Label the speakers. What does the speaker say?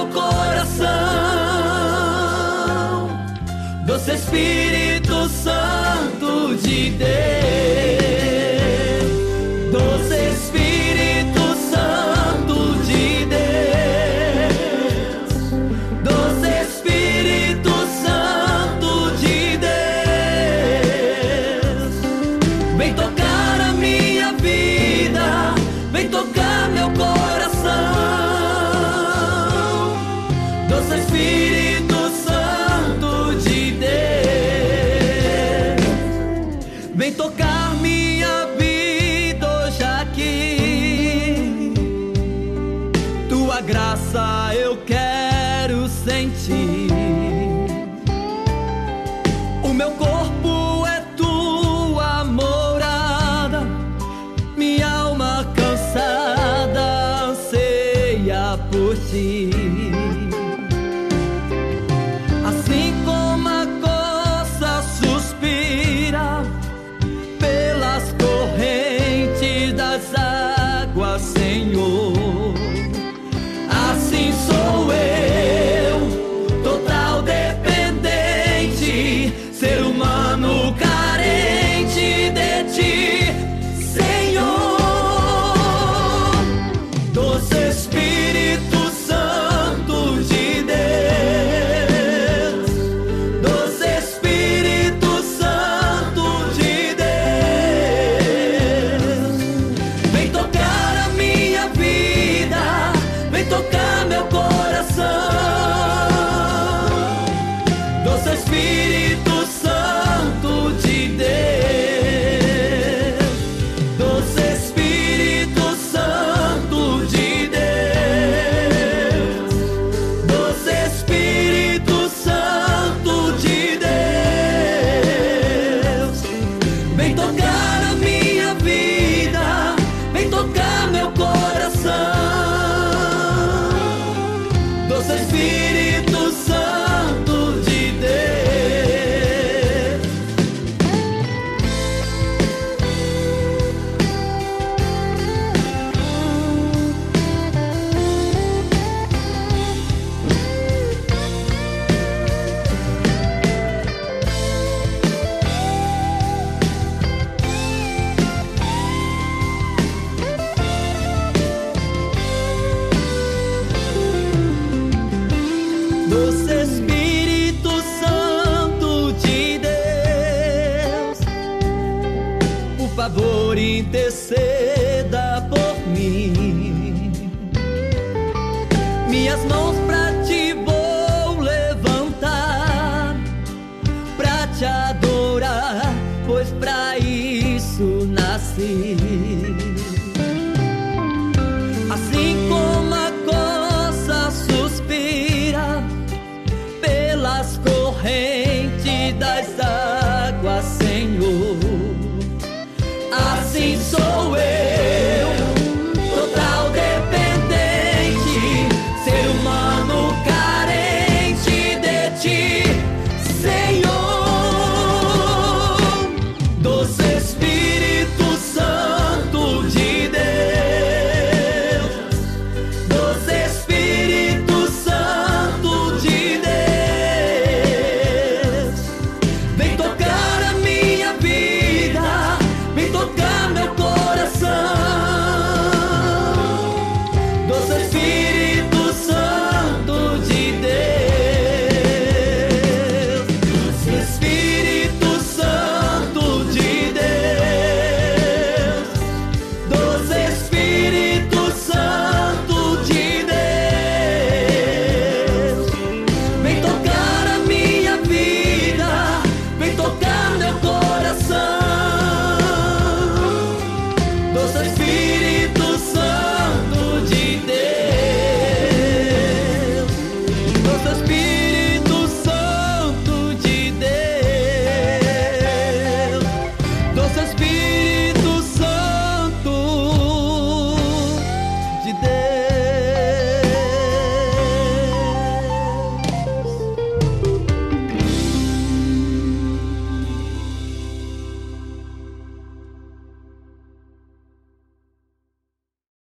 Speaker 1: meu coração. Doce Espírito Santo de Deus, doce Espírito Santo de Deus, doce Espírito Santo de Deus, vem tocar a minha vida, vem tocar meu coração. Doce Espírito Santo de Deus, vem tocar minha vida hoje aqui. Tua graça eu quero sentir. O meu corpo é tua morada, minha alma cansada anseia por ti. Assim como a costa suspira pelas correntes das águas, Senhor, assim sou eu, total dependente, ser humano carente de ti, Senhor. Doce Espírito Santo de Deus, doce Espírito Santo de Deus, vem tocar a minha vida, vem tocar meu coração. Doce Espírito Santo de Deus, doce Espírito Santo de Deus, doce Espírito Santo de Deus, vem tocar a minha vida, vem tocar meu coração. Doce Espírito Santo de Deus, doce Espírito Santo de Deus, por favor interceda por mim. Minhas mãos pra ti vou levantar, pra te adorar, pois pra isso nasci. Assim como a costa suspira pelas correntes das águas, Senhor, assim sou eu, total dependente, ser humano carente de ti, Senhor. Doce Espírito Santo de Deus, doce Espírito Santo de Deus, vem tocar a minha vida, vem tocar meu coração. Doce Espírito Santo de Deus, doce Espírito Santo de Deus, doce Espírito Santo de Deus, vem tocar a minha vida, vem tocar meu coração. Doce Espírito Santo de Deus, doce Espírito Santo de Deus, doce Espírito